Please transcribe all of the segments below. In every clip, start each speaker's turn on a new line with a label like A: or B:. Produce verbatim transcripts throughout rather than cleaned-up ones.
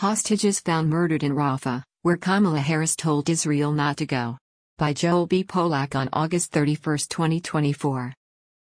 A: Hostages found murdered in Rafah, where Kamala Harris told Israel not to go. By Joel B. Polak on August thirty-first, twenty twenty-four.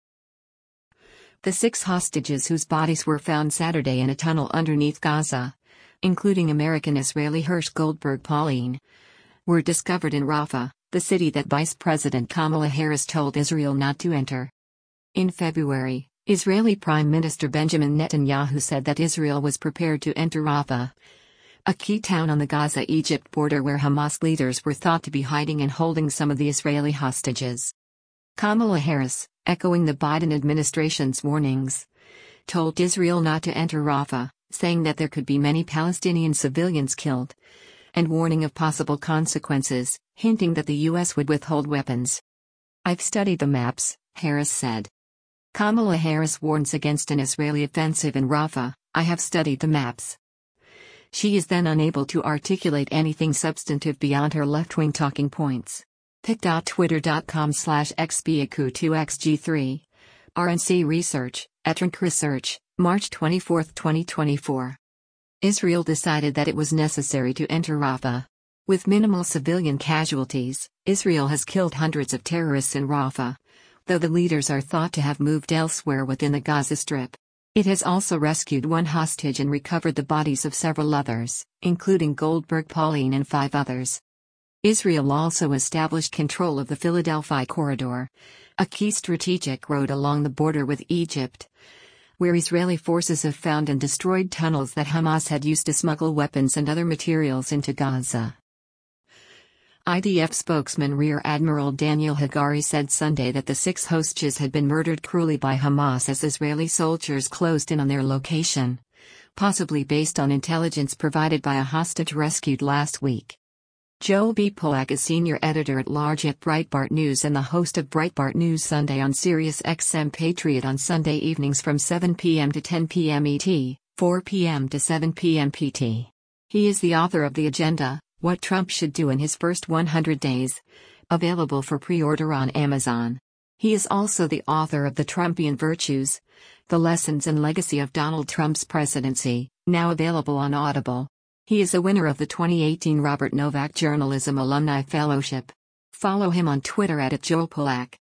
A: The six hostages whose bodies were found Saturday in a tunnel underneath Gaza, including American-Israeli Hirsch Goldberg Pauline, were discovered in Rafah, the city that Vice President Kamala Harris told Israel not to enter. In February, Israeli Prime Minister Benjamin Netanyahu said that Israel was prepared to enter Rafah, a key town on the Gaza-Egypt border where Hamas leaders were thought to be hiding and holding some of the Israeli hostages. Kamala Harris, echoing the Biden administration's warnings, told Israel not to enter Rafah, saying that there could be many Palestinian civilians killed, and warning of possible consequences, hinting that the U S would withhold weapons. "I've studied the maps," Harris said. Kamala Harris warns against an Israeli offensive in Rafah. "I have studied the maps." She is then unable to articulate anything substantive beyond her left-wing talking points. pic.twitter.com slash xbiaku two x g three. R N C Research, Etrank Research, March twenty-fourth, twenty twenty-four. Israel decided that it was necessary to enter Rafah. With minimal civilian casualties, Israel has killed hundreds of terrorists in Rafah, though the leaders are thought to have moved elsewhere within the Gaza Strip. It has also rescued one hostage and recovered the bodies of several others, including Goldberg Pauline and five others. Israel also established control of the Philadelphia Corridor, a key strategic road along the border with Egypt, where Israeli forces have found and destroyed tunnels that Hamas had used to smuggle weapons and other materials into Gaza. I D F spokesman Rear Admiral Daniel Hagari said Sunday that the six hostages had been murdered cruelly by Hamas as Israeli soldiers closed in on their location, possibly based on intelligence provided by a hostage rescued last week. Joel B. Polak is senior editor-at-large at Breitbart News and the host of Breitbart News Sunday on Sirius X M Patriot on Sunday evenings from seven p m to ten p m E T, four p m to seven p m P T. He is the author of The Agenda, What Trump Should Do in His First one hundred Days, available for pre-order on Amazon. He is also the author of The Trumpian Virtues, The Lessons and Legacy of Donald Trump's Presidency, now available on Audible. He is a winner of the twenty eighteen Robert Novak Journalism Alumni Fellowship. Follow him on Twitter at Joel Polak.